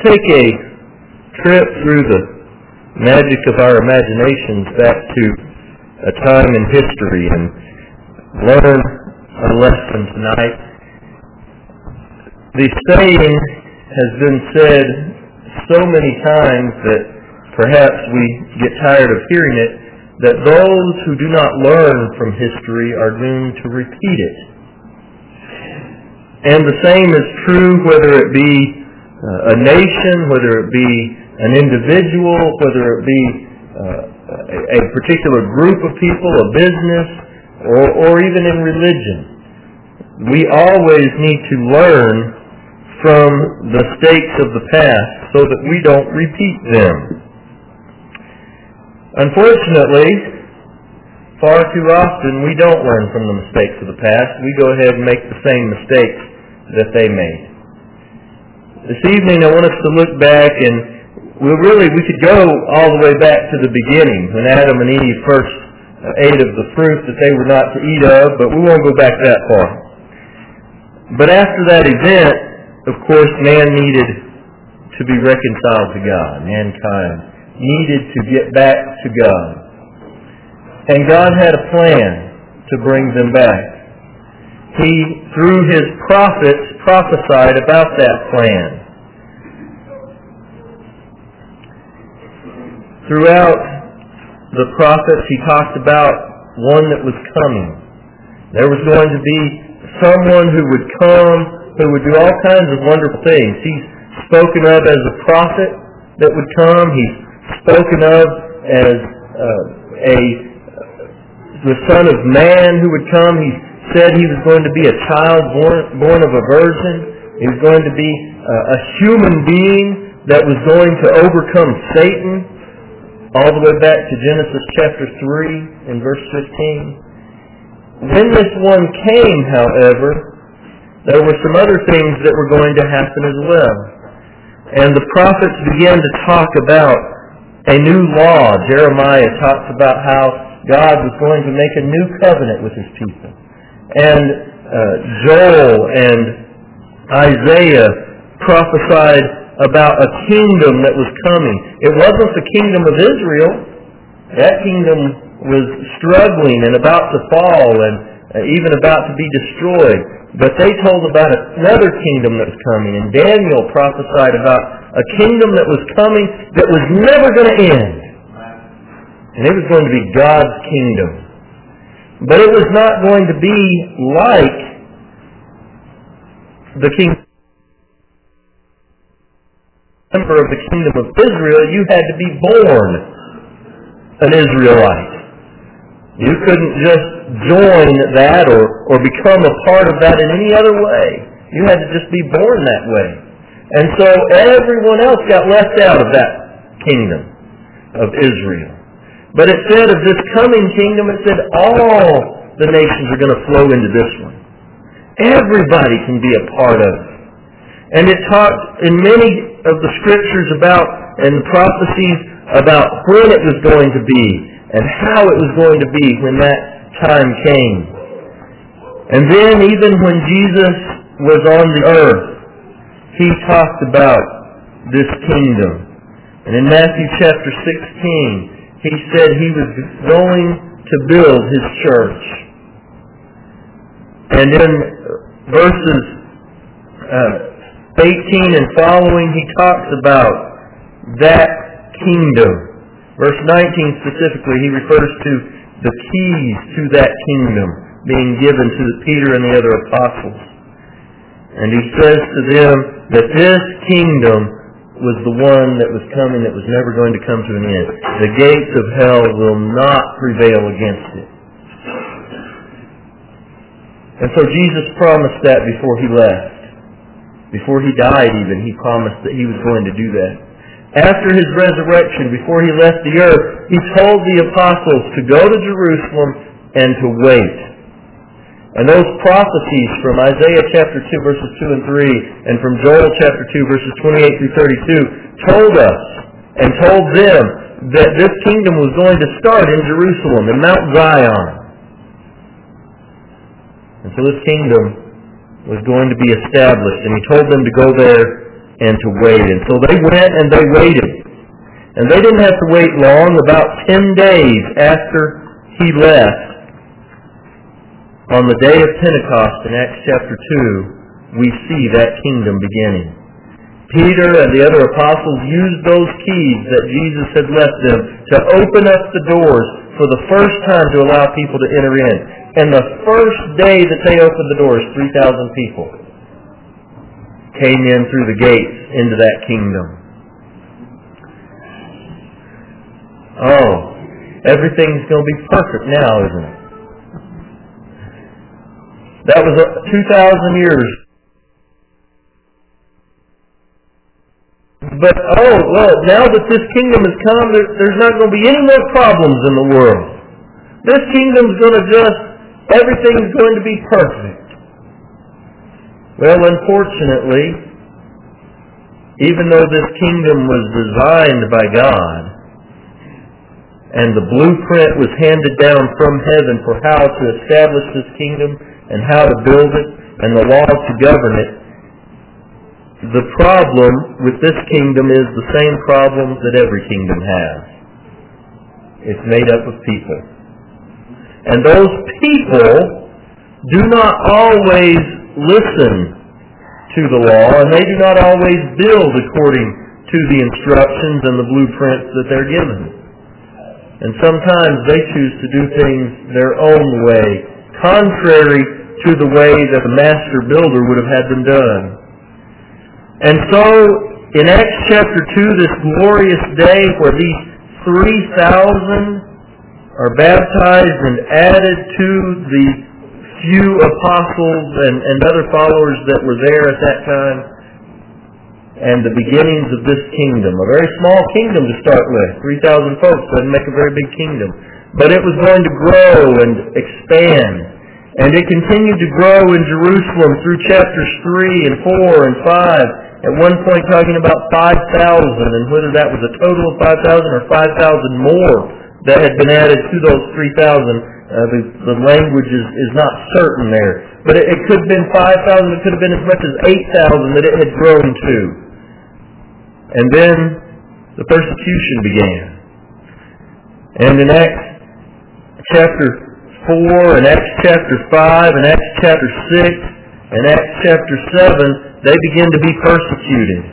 take a trip through the magic of our imaginations back to a time in history and learn a lesson tonight. The saying has been said so many times that perhaps we get tired of hearing it, that those who do not learn from history are doomed to repeat it. And the same is true whether it be a nation, whether it be an individual, whether it be a particular group of people, a business, or even in religion. We always need to learn from the mistakes of the past so that we don't repeat them. Unfortunately, far too often we don't learn from the mistakes of the past. We go ahead and make the same mistakes that they made. This evening I want us to look back, and we could go all the way back to the beginning when Adam and Eve first ate of the fruit that they were not to eat of, but we won't go back that far. But after that event, of course, man needed to be reconciled to God. Mankind needed to get back to God. And God had a plan to bring them back. He, through His prophets, prophesied about that plan. Throughout the prophets, He talked about one that was coming. There was going to be someone who would come, who would do all kinds of wonderful things. He's spoken of as a prophet that would come. He's spoken of as the Son of Man who would come. He said He was going to be a child born of a virgin. He was going to be a human being that was going to overcome Satan, all the way back to Genesis chapter 3 and verse 15. When this one came, however, there were some other things that were going to happen as well. And the prophets began to talk about a new law. Jeremiah talks about how God was going to make a new covenant with His people. And Joel and Isaiah prophesied about a kingdom that was coming. It wasn't the kingdom of Israel. That kingdom was struggling and about to fall and even about to be destroyed. But they told about another kingdom that was coming. And Daniel prophesied about a kingdom that was coming that was never going to end. And it was going to be God's kingdom. But it was not going to be like the kingdom of the kingdom of Israel. You had to be born an Israelite. You couldn't just join that or become a part of that in any other way. You had to just be born that way. And so everyone else got left out of that kingdom of Israel. But it said of this coming kingdom, it said all the nations are going to flow into this one. Everybody can be a part of it. And it talked in many of the scriptures about, and prophecies about when it was going to be and how it was going to be when that time came. And then even when Jesus was on the earth, He talked about this kingdom. And in Matthew chapter 16, He said He was going to build His church. And in verses 18 and following, He talks about that kingdom. Verse 19 specifically, He refers to the keys to that kingdom being given to Peter and the other apostles. And He says to them that this kingdom was the one that was coming that was never going to come to an end. The gates of hell will not prevail against it. And so Jesus promised that before He left. Before He died even, He promised that He was going to do that. After His resurrection, before He left the earth, He told the apostles to go to Jerusalem and to wait. And those prophecies from Isaiah chapter 2 verses 2 and 3 and from Joel chapter 2 verses 28 through 32 told us and told them that this kingdom was going to start in Jerusalem, in Mount Zion. And so this kingdom was going to be established, and He told them to go there and to wait. And so they went and they waited. And they didn't have to wait long. About 10 days after he left, on the day of Pentecost in Acts chapter 2, we see that kingdom beginning. Peter and the other apostles used those keys that Jesus had left them to open up the doors for the first time to allow people to enter in. And the first day that they opened the doors, 3,000 people came in through the gates into that kingdom. Oh, everything's going to be perfect now, isn't it? That was 2,000 years. But, now that this kingdom has come, there's not going to be any more problems in the world. This kingdom's going to everything's going to be perfect. Well, unfortunately, even though this kingdom was designed by God, and the blueprint was handed down from heaven for how to establish this kingdom and how to build it and the law to govern it, the problem with this kingdom is the same problem that every kingdom has. It's made up of people. And those people do not always listen to the law, and they do not always build according to the instructions and the blueprints that they're given. And sometimes they choose to do things their own way, contrary to the way that the master builder would have had them done. And so, in Acts chapter 2, this glorious day where these 3,000 are baptized and added to the few apostles and other followers that were there at that time, and the beginnings of this kingdom. A very small kingdom to start with. 3,000 folks doesn't make a very big kingdom. But it was going to grow and expand. And it continued to grow in Jerusalem through chapters 3 and 4 and 5. At one point talking about 5,000, and whether that was a total of 5,000 or 5,000 more that had been added to those 3,000. The language is not certain there. But it could have been 5,000, it could have been as much as 8,000 that it had grown to. And then the persecution began. And in Acts chapter 4, and Acts chapter 5, and Acts chapter 6, and Acts chapter 7, they begin to be persecuted.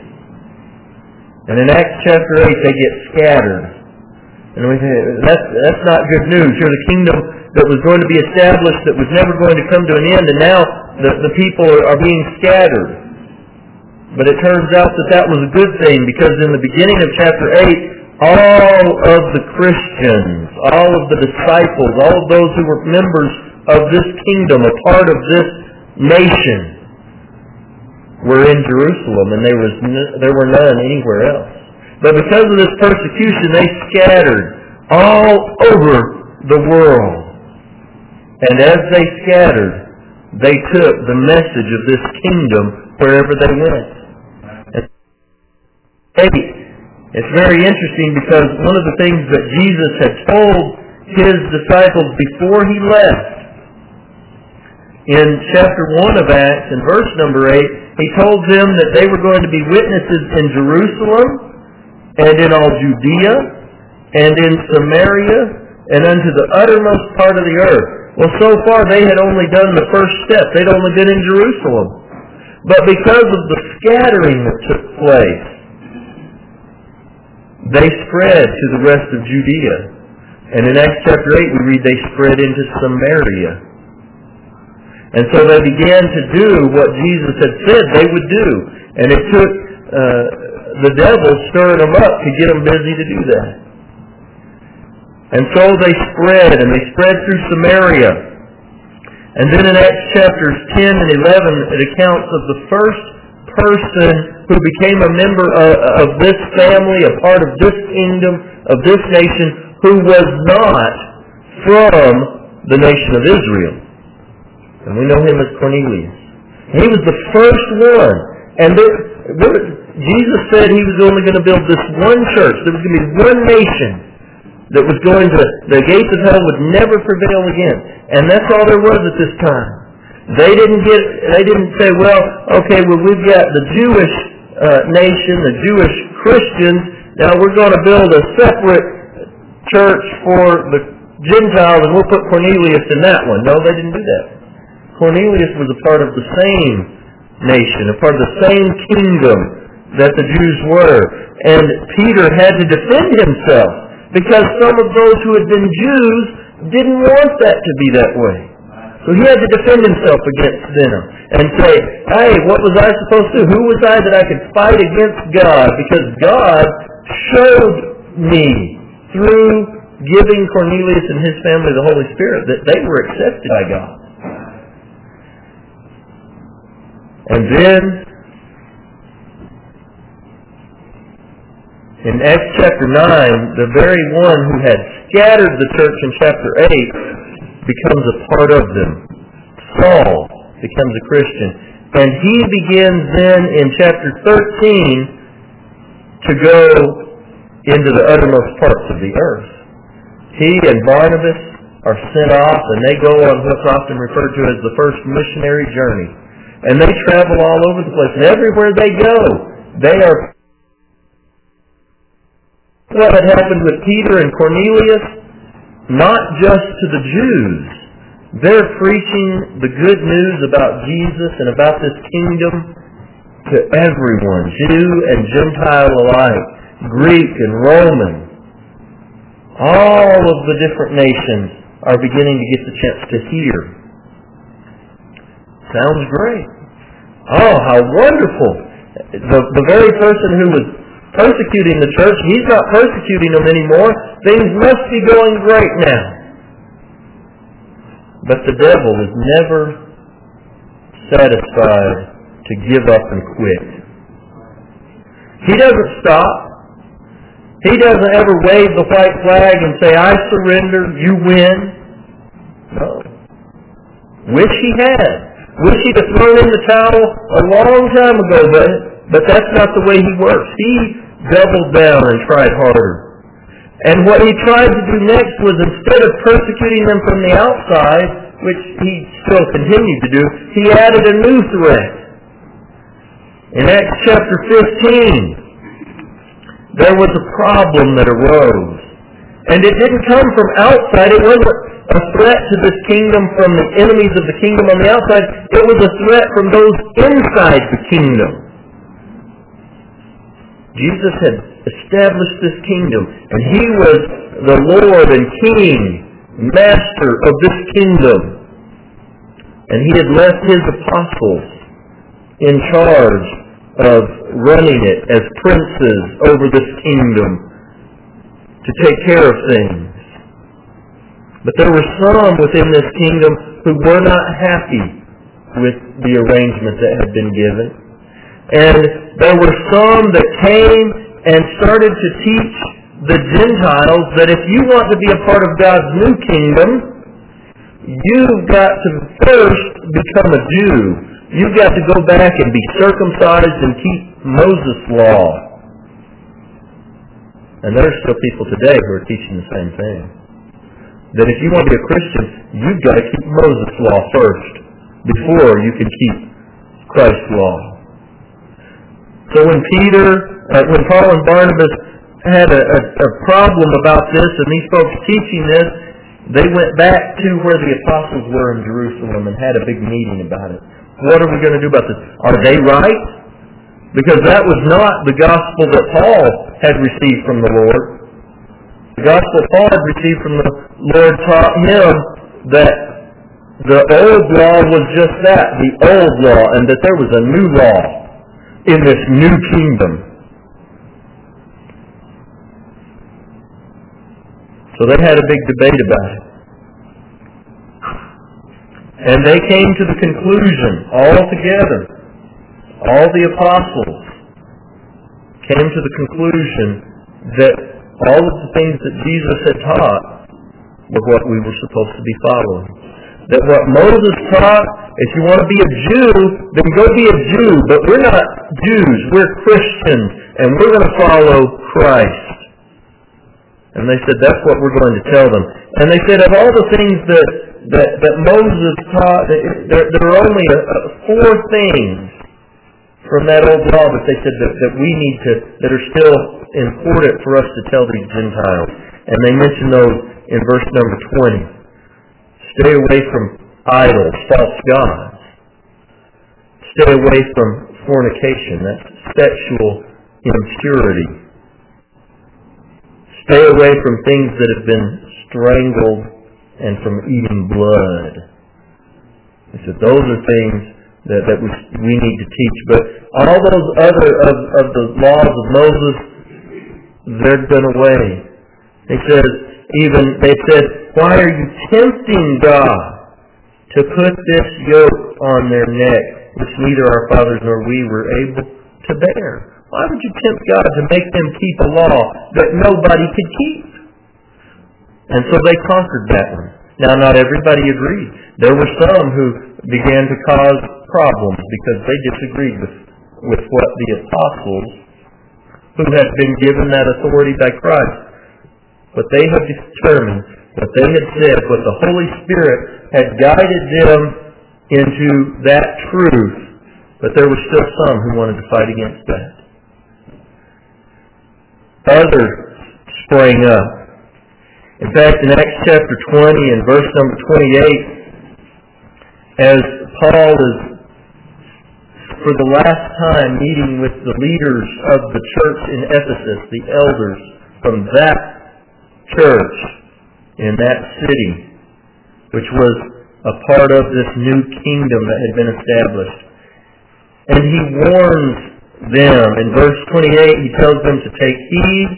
And in Acts chapter 8, they get scattered. And we say, that's not good news. Here's a kingdom that was going to be established that was never going to come to an end, and now the people are being scattered. But it turns out that was a good thing, because in the beginning of chapter 8, all of the Christians, all of the disciples, all of those who were members of this kingdom, a part of this nation, were in Jerusalem, and there were none anywhere else. But because of this persecution, they scattered all over the world. And as they scattered, they took the message of this kingdom wherever they went. It's very interesting, because one of the things that Jesus had told His disciples before He left, in chapter 1 of Acts, in verse number 8, He told them that they were going to be witnesses in Jerusalem, and in all Judea, and in Samaria, and unto the uttermost part of the earth. Well, so far they had only done the first step. They'd only been in Jerusalem. But because of the scattering that took place, they spread to the rest of Judea. And in Acts chapter 8 we read they spread into Samaria. And so they began to do what Jesus had said they would do. And it took the devil stirring them up to get them busy to do that. And so they spread, and they spread through Samaria. And then in Acts chapters 10 and 11, it accounts of the first person who became a member of this family, a part of this kingdom, of this nation, who was not from the nation of Israel. And we know him as Cornelius. He was the first one. And Jesus said He was only going to build this one church. There was going to be one nation that was going to, the gates of hell would never prevail again. And that's all there was at this time. They didn't say, we've got the Jewish nation, the Jewish Christians, now we're going to build a separate church for the Gentiles and we'll put Cornelius in that one. No, they didn't do that. Cornelius was a part of the same nation, a part of the same kingdom that the Jews were. And Peter had to defend himself because some of those who had been Jews didn't want that to be that way. So he had to defend himself against them and say, hey, what was I supposed to do? Who was I that I could fight against God? Because God showed me through giving Cornelius and his family the Holy Spirit that they were accepted by God. And then, in Acts chapter 9, the very one who had scattered the church in chapter 8 becomes a part of them. Saul becomes a Christian. And he begins then in chapter 13 to go into the uttermost parts of the earth. He and Barnabas are sent off and they go on what's often referred to as the first missionary journey. And they travel all over the place. And everywhere they go, they are... What had happened with Peter and Cornelius, not just to the Jews. They're preaching the good news about Jesus and about this kingdom to everyone, Jew and Gentile alike, Greek and Roman. All of the different nations are beginning to get the chance to hear. Sounds great. Oh, how wonderful. The very person who was persecuting the church, he's not persecuting them anymore. Things must be going great now. But the devil is never satisfied to give up and quit. He doesn't stop. He doesn't ever wave the white flag and say, I surrender, you win. No. Wish he had. Wish he'd have thrown in the towel a long time ago, but that's not the way he works. He doubled down and tried harder. And what he tried to do next was, instead of persecuting them from the outside, which he still continued to do, he added a new threat. In Acts chapter 15, there was a problem that arose. And it didn't come from outside. It wasn't a threat to this kingdom from the enemies of the kingdom on the outside. It was a threat from those inside the kingdom. Jesus had established this kingdom, and He was the Lord and King, Master of this kingdom. And He had left His apostles in charge of running it as princes over this kingdom to take care of things. But there were some within this kingdom who were not happy with the arrangement that had been given. And there were some that came and started to teach the Gentiles that if you want to be a part of God's new kingdom, you've got to first become a Jew. You've got to go back and be circumcised and keep Moses' law. And there are still people today who are teaching the same thing. That if you want to be a Christian, you've got to keep Moses' law first before you can keep Christ's law. So when Paul and Barnabas had a problem about this, and these folks teaching this, they went back to where the apostles were in Jerusalem and had a big meeting about it. What are we going to do about this? Are they right? Because that was not the gospel that Paul had received from the Lord. The gospel Paul had received from the Lord taught him that the old law was just that, the old law, and that there was a new law in this new kingdom. So they had a big debate about it. And they came to the conclusion, all together, all the apostles came to the conclusion that all of the things that Jesus had taught were what we were supposed to be following. That what Moses taught, if you want to be a Jew, then go be a Jew. But we're not Jews, we're Christians, and we're going to follow Christ. And they said, that's what we're going to tell them. And they said, of all the things that Moses taught, there are only four things from that old law, but they said that we need to, that are still important for us to tell these Gentiles. And they mention those in verse number 20. Stay away from idols, false gods. Stay away from fornication, that's sexual impurity. Stay away from things that have been strangled and from eating blood. He said those are things that we need to teach. But all those other of the laws of Moses, they're done away. They said, why are you tempting God to put this yoke on their neck, which neither our fathers nor we were able to bear? Why would you tempt God to make them keep a law that nobody could keep? And so they conquered that one. Now, not everybody agreed. There were some who began to cause problems because they disagreed with what the apostles, who had been given that authority by Christ, what they had determined, what they had said, what the Holy Spirit had guided them into that truth. But there were still some who wanted to fight against that. Others sprang up. In fact, in Acts chapter 20 and verse number 28, as Paul is for the last time meeting with the leaders of the church in Ephesus, the elders from that church in that city, which was a part of this new kingdom that had been established. And he warns them. In verse 28, he tells them to take heed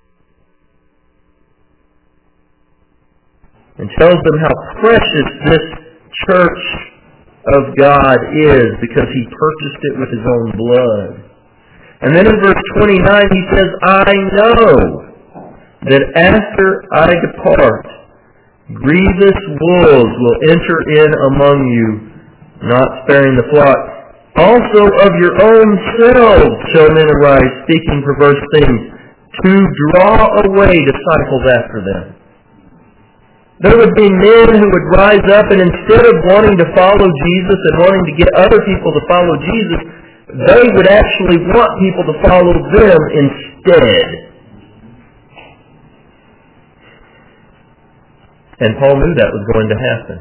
and tells them how precious this church of God is because he purchased it with his own blood. And then in verse 29 he says, I know that after I depart, grievous wolves will enter in among you, not sparing the flock. Also of your own selves shall men arise, speaking perverse things, to draw away disciples after them. There would be men who would rise up, and instead of wanting to follow Jesus and wanting to get other people to follow Jesus, they would actually want people to follow them instead. And Paul knew that was going to happen.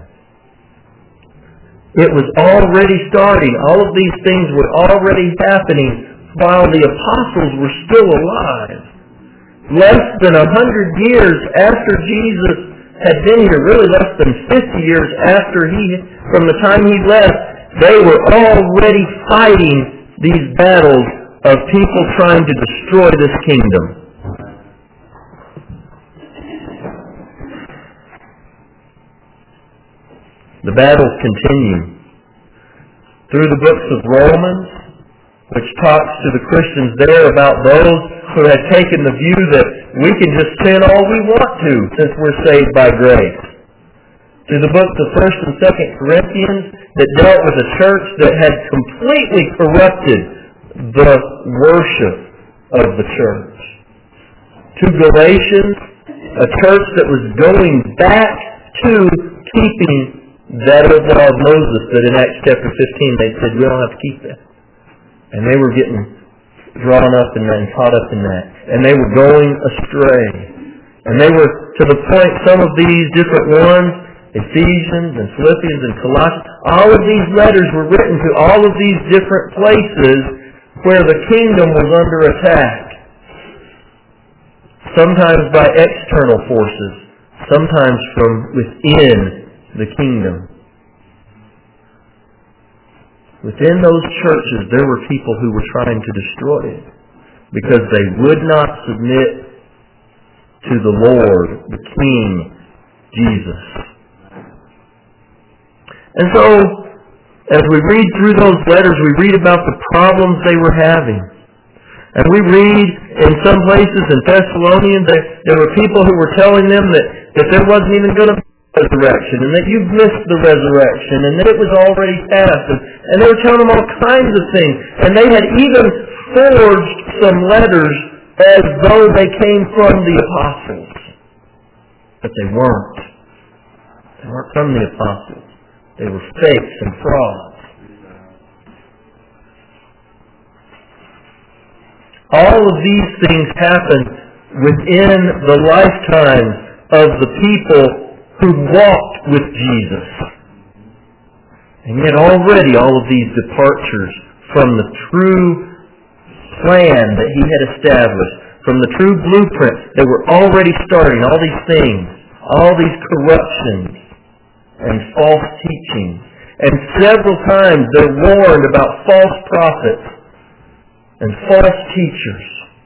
It was already starting. All of these things were already happening while the apostles were still alive. Less than 100 years after Jesus had been here, really less than 50 years after from the time he left, they were already fighting these battles of people trying to destroy this kingdom. The battles continue through the books of Romans, which talks to the Christians there about those who had taken the view that we can just sin all we want to since we're saved by grace. Through the books of 1st and 2nd Corinthians that dealt with a church that had completely corrupted the worship of the church. To Galatians, a church that was going back to keeping that old law of Moses that in Acts chapter 15 they said, we don't have to keep that. And they were getting drawn up in that and caught up in that. And they were going astray. And they were to the point, some of these different ones, Ephesians and Philippians and Colossians, all of these letters were written to all of these different places where the kingdom was under attack. Sometimes by external forces, sometimes from within the kingdom. Within those churches, there were people who were trying to destroy it because they would not submit to the Lord, the King, Jesus. And so, as we read through those letters, we read about the problems they were having. And we read in some places in Thessalonians that there were people who were telling them that there wasn't even going to be a resurrection, and that you've missed the resurrection, and that it was already past. And they were telling them all kinds of things. And they had even forged some letters as though they came from the apostles. But they weren't. They weren't from the apostles. They were fakes and frauds. All of these things happened within the lifetimes of the people who walked with Jesus. And yet already all of these departures from the true plan that He had established, from the true blueprint, they were already starting all these things, all these corruptions and false teachings. And several times they're warned about false prophets and false teachers.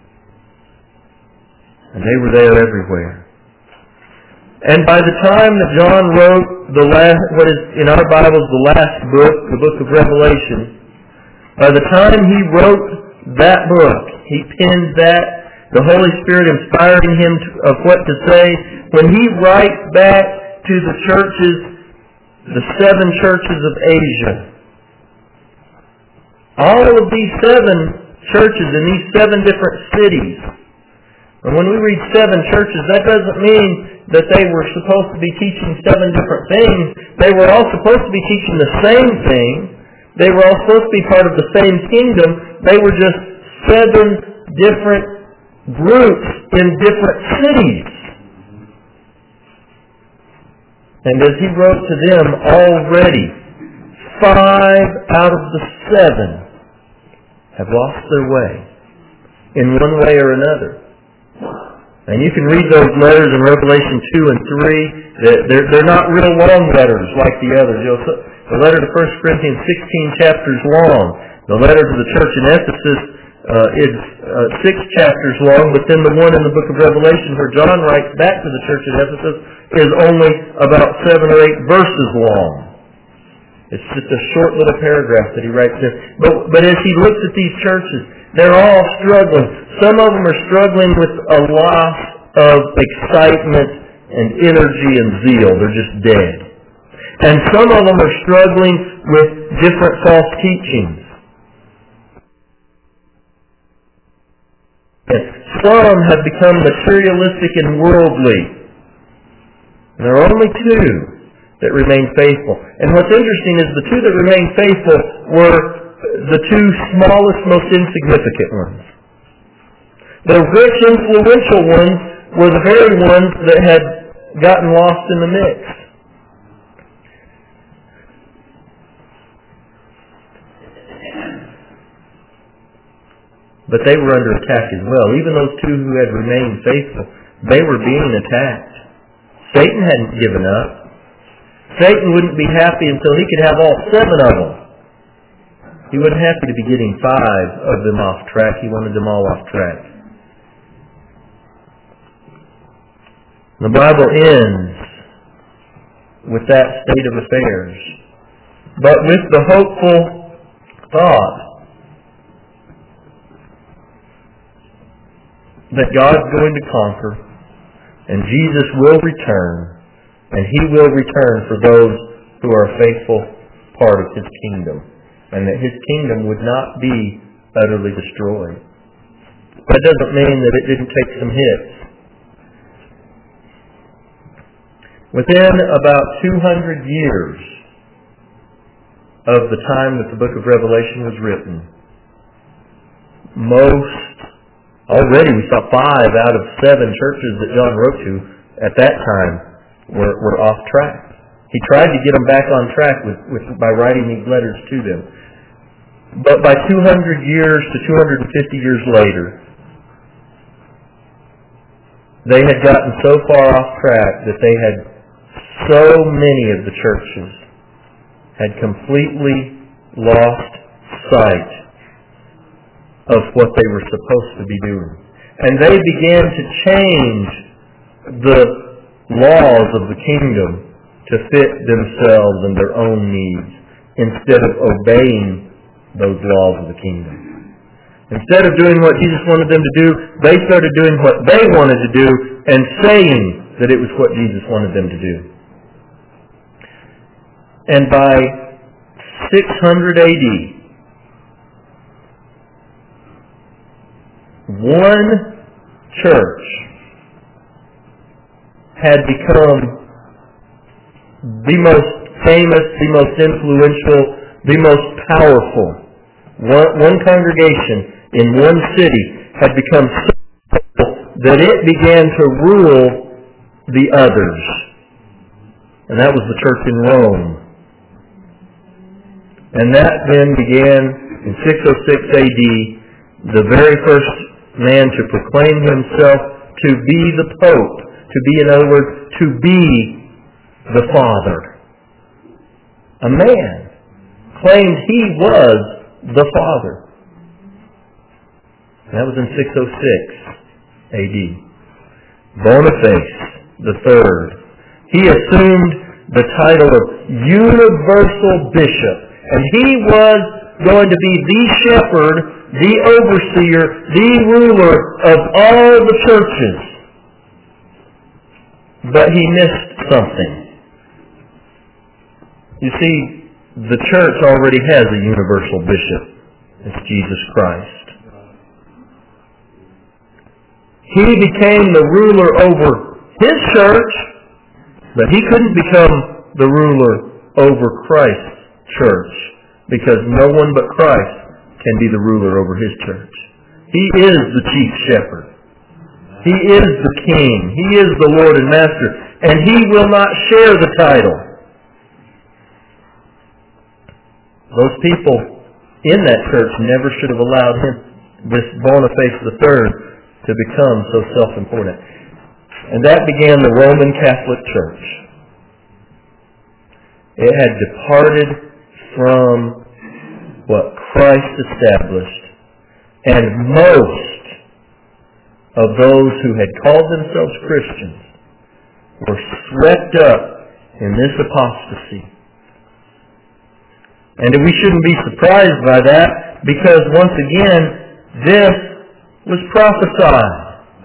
And they were there everywhere. And by the time that John wrote what is in our Bibles the last book, the book of Revelation, by the time he wrote that book, he penned that, the Holy Spirit inspiring him of what to say, when he writes back to the churches, the 7 churches of Asia, all of these 7 churches in these 7 different cities, and when we read 7 churches, that doesn't mean that they were supposed to be teaching 7 different things. They were all supposed to be teaching the same thing. They were all supposed to be part of the same kingdom. They were just 7 different groups in different cities. And as he wrote to them, already 5 out of the 7 have lost their way in one way or another. And you can read those letters in Revelation 2 and 3. They're not real long letters like the others. The letter to 1 Corinthians 16 chapters long. The letter to the church in Ephesus is 6 chapters long, but then the one in the book of Revelation where John writes back to the church in Ephesus is only about 7 or 8 verses long. It's just a short little paragraph that he writes there. But as he looks at these churches, they're all struggling. Some of them are struggling with a loss of excitement and energy and zeal. They're just dead. And some of them are struggling with different false teachings. Some have become materialistic and worldly. And there are only 2 that remain faithful. And what's interesting is the 2 that remain faithful were the 2 smallest, most insignificant ones. The rich, influential ones were the very ones that had gotten lost in the mix. But they were under attack as well. Even those 2 who had remained faithful, they were being attacked. Satan hadn't given up. Satan wouldn't be happy until he could have all 7 of them. He wasn't happy to be getting 5 of them off track. He wanted them all off track. The Bible ends with that state of affairs, but with the hopeful thought that God's going to conquer, and Jesus will return, and He will return for those who are a faithful part of His kingdom, and that His kingdom would not be utterly destroyed. That doesn't mean that it didn't take some hits. Within about 200 years of the time that the book of Revelation was written, already we saw 5 out of 7 churches that John wrote to at that time were off track. He tried to get them back on track by writing these letters to them. But by 200 years to 250 years later, they had gotten so far off track that they had so many of the churches had completely lost sight of what they were supposed to be doing. And they began to change the laws of the kingdom to fit themselves and their own needs instead of obeying those laws of the kingdom. Instead of doing what Jesus wanted them to do, they started doing what they wanted to do and saying that it was what Jesus wanted them to do. And by 600 AD, one church had become the most famous, the most influential, the most powerful. One congregation in one city had become so that it began to rule the others. And that was the church in Rome. And that then began in 606 AD, the very first man to proclaim himself to be the Pope, to be, in other words, to be the Father. A man claimed he was the Father. That was in 606 AD. Boniface III. He assumed the title of Universal Bishop, and he was going to be the shepherd, the overseer, the ruler of all the churches. But he missed something. You see, the church already has a universal bishop. It's Jesus Christ. He became the ruler over his church, but he couldn't become the ruler over Christ's church, because no one but Christ can be the ruler over his church. He is the chief shepherd. He is the king. He is the Lord and Master, and he will not share the title. Those people in that church never should have allowed him, this Boniface III, to become so self-important. And that began the Roman Catholic Church. It had departed from what Christ established, and most of those who had called themselves Christians were swept up in this apostasy. And we shouldn't be surprised by that, because once again, this was prophesied.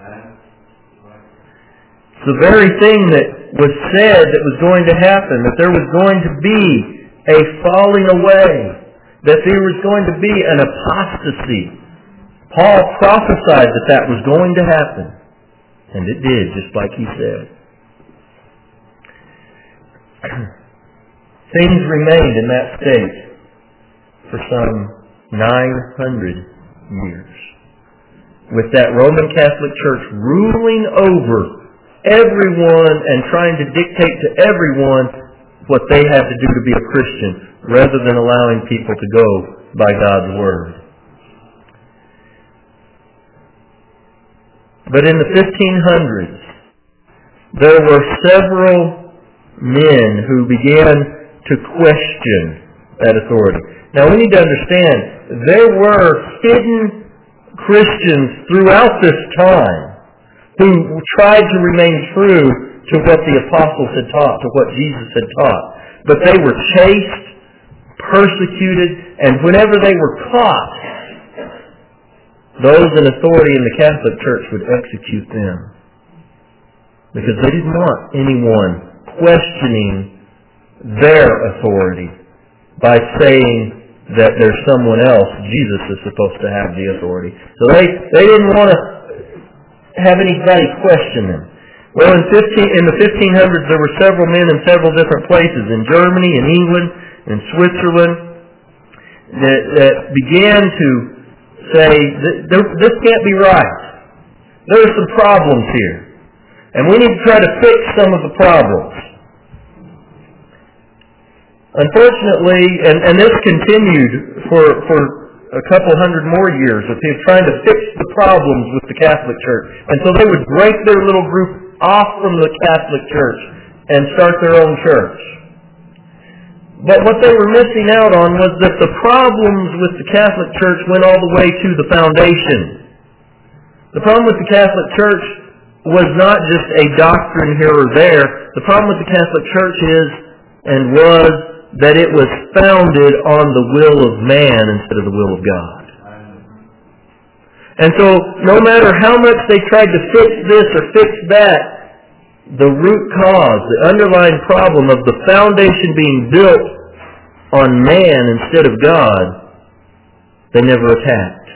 It's the very thing that was said that was going to happen, that there was going to be a falling away, that there was going to be an apostasy. Paul prophesied that that was going to happen, and it did, just like he said. Things remained in that state for some 900 years, with that Roman Catholic Church ruling over everyone and trying to dictate to everyone what they had to do to be a Christian, rather than allowing people to go by God's Word. But in the 1500s, there were several men who began to question that authority. Now we need to understand, there were hidden Christians throughout this time who tried to remain true to what the apostles had taught, to what Jesus had taught. But they were chased, persecuted, and whenever they were caught, those in authority in the Catholic Church would execute them. Because they didn't want anyone questioning their authority by saying that there's someone else, Jesus is supposed to have the authority. So they didn't want to have anybody question them. Well, in the 1500s, there were several men in several different places, in Germany, in England, in Switzerland, that began to say, this can't be right. There are some problems here, and we need to try to fix some of the problems. Unfortunately, and this continued for a couple hundred more years, of people trying to fix the problems with the Catholic Church. And so they would break their little group off from the Catholic Church and start their own church. But what they were missing out on was that the problems with the Catholic Church went all the way to the foundation. The problem with the Catholic Church was not just a doctrine here or there. The problem with the Catholic Church is, and was, that it was founded on the will of man instead of the will of God. And so, no matter how much they tried to fix this or fix that, the root cause, the underlying problem of the foundation being built on man instead of God, they never attacked.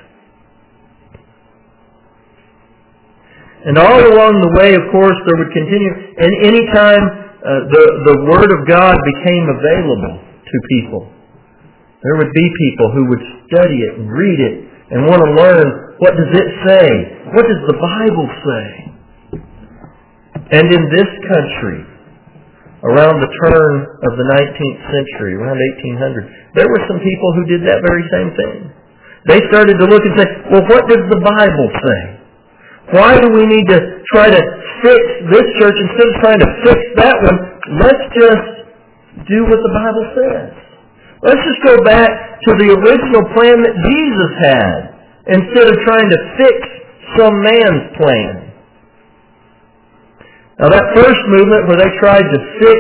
And all along the way, of course, there would continue, and any time the Word of God became available to people, there would be people who would study it and read it and want to learn what does it say? What does the Bible say? And in this country, around the turn of the 19th century, around 1800, there were some people who did that very same thing. They started to look and say, well, what does the Bible say? Why do we need to try to fix this church instead of trying to fix that one? Let's just do what the Bible says. Let's just go back to the original plan that Jesus had instead of trying to fix some man's plan. Now that first movement where they tried to fix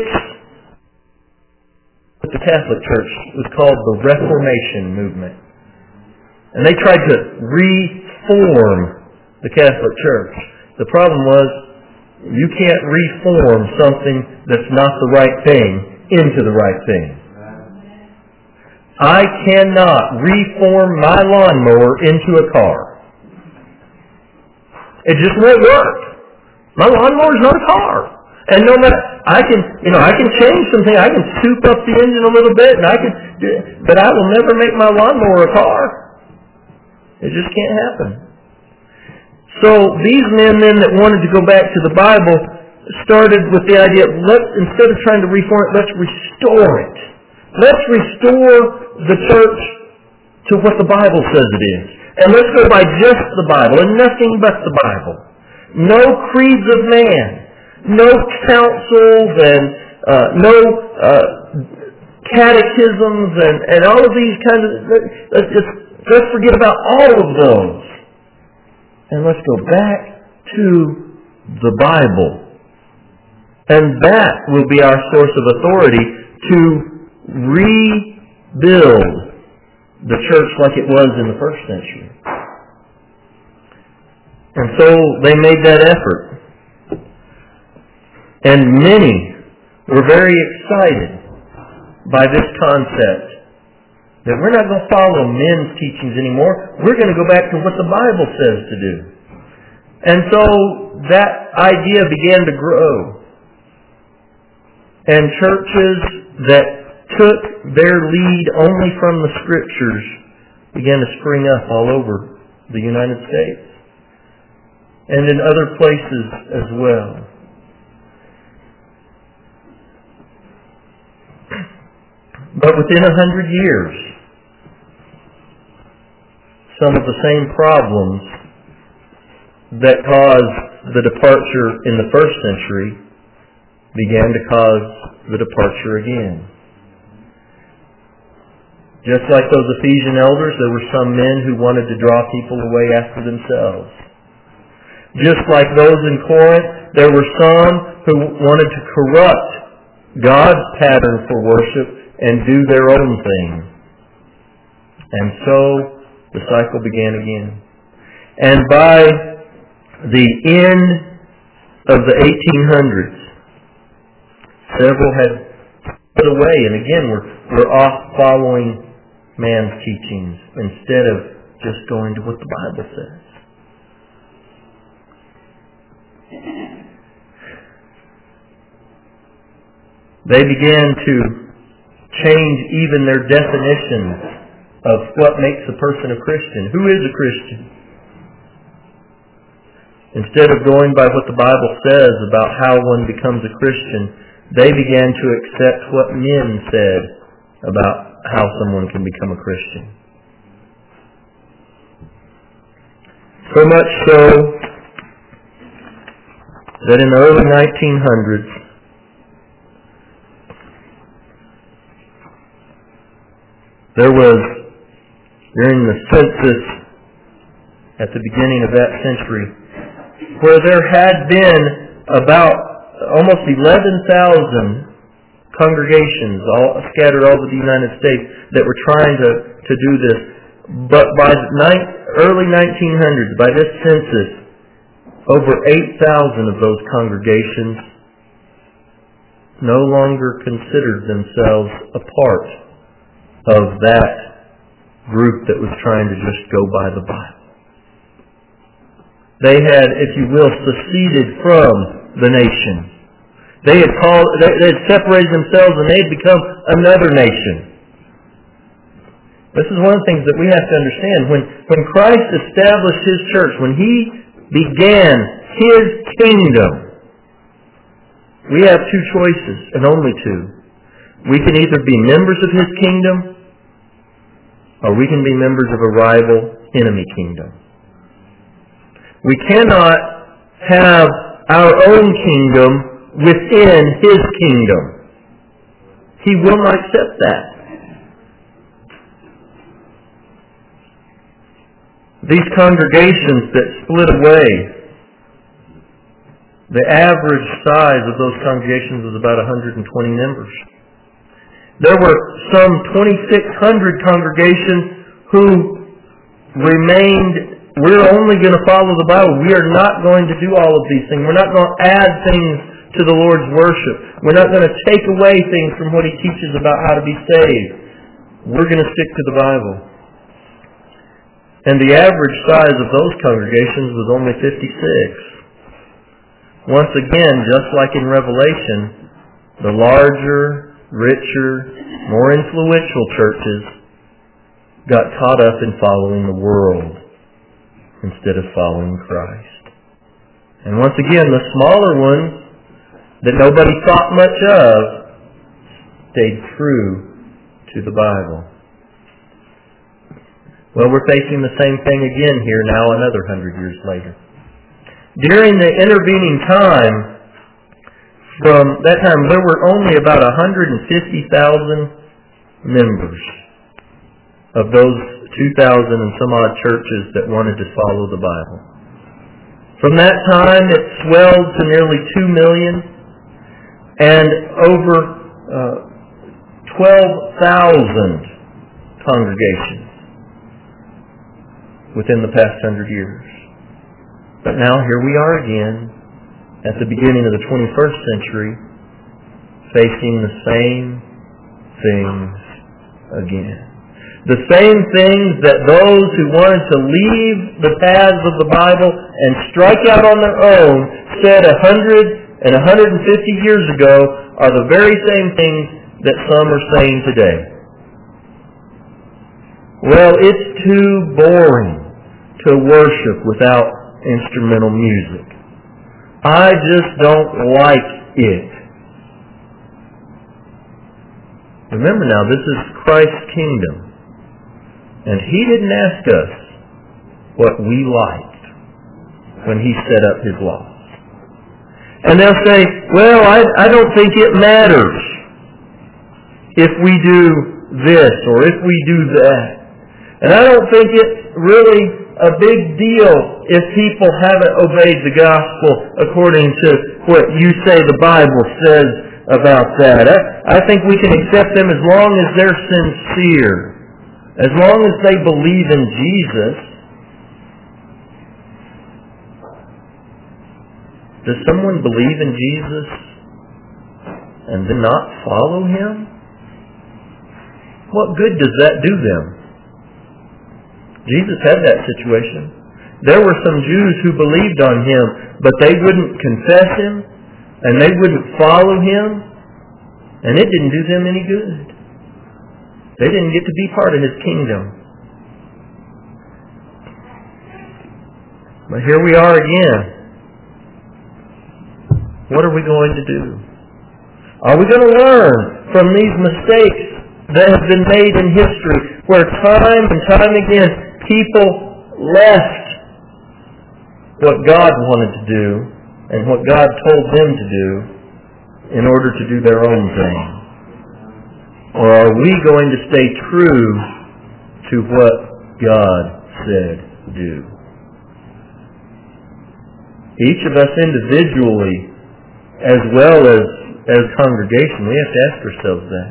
the Catholic Church was called the Reformation movement. And they tried to reform the Catholic Church. The problem was you can't reform something that's not the right thing into the right thing. I cannot reform my lawnmower into a car. It just won't work. My lawnmower is not a car. And no matter, I can change something. I can soup up the engine a little bit, but I will never make my lawnmower a car. It just can't happen. So these men then that wanted to go back to the Bible started with the idea, instead of trying to reform it, let's restore it. Let's restore the church to what the Bible says it is. And let's go by just the Bible and nothing but the Bible. No creeds of man. No councils and no catechisms and all of these kinds of... Let's forget about all of those. And let's go back to the Bible. And that will be our source of authority to rebuild the church like it was in the first century. And so they made that effort. And many were very excited by this concept that we're not going to follow men's teachings anymore. We're going to go back to what the Bible says to do. And so that idea began to grow. And churches that took their lead only from the Scriptures began to spring up all over the United States and in other places as well. But within 100 years, some of the same problems that caused the departure in the first century began to cause the departure again. Just like those Ephesian elders, there were some men who wanted to draw people away after themselves. Just like those in Corinth, there were some who wanted to corrupt God's pattern for worship and do their own thing. And so the cycle began again. And by the end of the 1800s, several had put away, and again we're off following man's teachings instead of just going to what the Bible says. They began to change even their definitions of what makes a person a Christian. Who is a Christian? Instead of going by what the Bible says about how one becomes a Christian, they began to accept what men said about how someone can become a Christian. So much so that in the early 1900s, there was, during the census at the beginning of that century, where there had been about almost 11,000 congregations all scattered all over the United States that were trying to do this. But by the early 1900s, by this census, over 8,000 of those congregations no longer considered themselves a part of that group that was trying to just go by the Bible. They had, if you will, seceded from the nation. They had separated themselves and they had become another nation. This is one of the things that we have to understand. When Christ established His church, when He began His kingdom, we have two choices, and only two. We can either be members of His kingdom, or we can be members of a rival enemy kingdom. We cannot have our own kingdom within His kingdom. He will not accept that. These congregations that split away, the average size of those congregations was about 120 members. There were some 2,600 congregations who remained, we're only going to follow the Bible. We are not going to do all of these things. We're not going to add things to the Lord's worship. We're not going to take away things from what He teaches about how to be saved. We're going to stick to the Bible. And the average size of those congregations was only 56. Once again, just like in Revelation, the larger, richer, more influential churches got caught up in following the world instead of following Christ. And once again, the smaller ones that nobody thought much of stayed true to the Bible. Well, we're facing the same thing again here now another 100 years later. During the intervening time, from that time, there were only about 150,000 members of those 2,000 and some odd churches that wanted to follow the Bible. From that time, it swelled to nearly 2 million and over 12,000 congregations within the past 100 years. But now here we are again at the beginning of the 21st century, facing the same things again. The same things that those who wanted to leave the paths of the Bible and strike out on their own said 100 and 150 years ago are the very same things that some are saying today. Well, it's too boring to worship without instrumental music. I just don't like it. Remember now, this is Christ's kingdom. And He didn't ask us what we liked when He set up His laws. And they'll say, well, I don't think it matters if we do this or if we do that. And I don't think it's really a big deal if people haven't obeyed the gospel according to what you say the Bible says about that. I think we can accept them as long as they're sincere, as long as they believe in Jesus. Does someone believe in Jesus and then not follow Him? What good does that do them? Jesus had that situation. There were some Jews who believed on Him, but they wouldn't confess Him, and they wouldn't follow Him, and it didn't do them any good. They didn't get to be part of His kingdom. But here we are again. What are we going to do? Are we going to learn from these mistakes that have been made in history, where time and time again people left what God wanted to do and what God told them to do in order to do their own thing? Or are we going to stay true to what God said do? Each of us individually, as well as congregation, we have to ask ourselves that.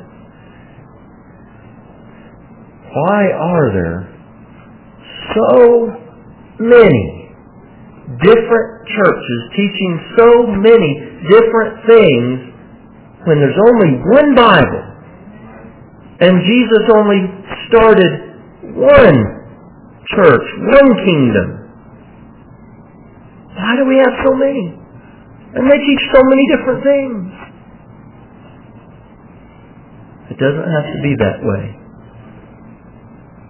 Why are there so many different churches teaching so many different things when there's only one Bible and Jesus only started one church, one kingdom? Why do we have so many? And they teach so many different things. It doesn't have to be that way.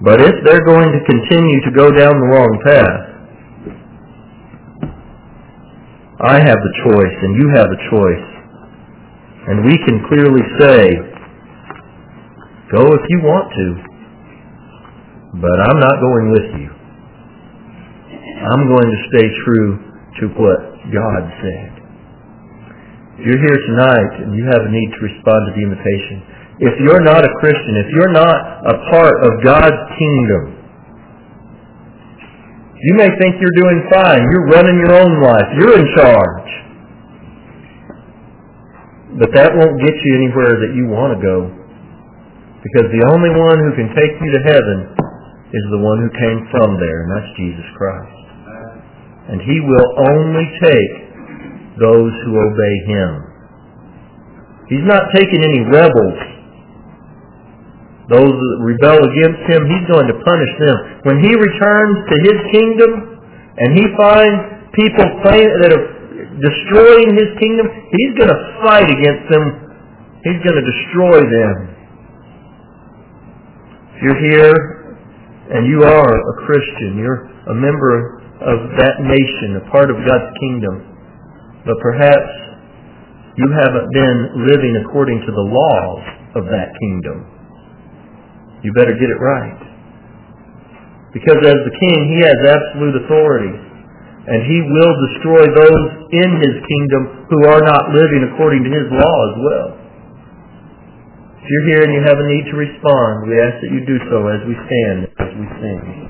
But if they're going to continue to go down the wrong path, I have the choice and you have the choice. And we can clearly say, go if you want to, but I'm not going with you. I'm going to stay true to what God said. If you're here tonight and you have a need to respond to the invitation, if you're not a Christian, if you're not a part of God's kingdom, you may think you're doing fine. You're running your own life. You're in charge. But that won't get you anywhere that you want to go. Because the only one who can take you to heaven is the one who came from there, and that's Jesus Christ. And He will only take those who obey Him. He's not taking any rebels. Those that rebel against Him, He's going to punish them. When He returns to His kingdom and He finds people that are destroying His kingdom, He's going to fight against them. He's going to destroy them. If you're here and you are a Christian, you're a member of that nation, a part of God's kingdom, but perhaps you haven't been living according to the laws of that kingdom, you better get it right. Because as the king, He has absolute authority. And He will destroy those in His kingdom who are not living according to His law as well. If you're here and you have a need to respond, we ask that you do so as we stand, as we sing.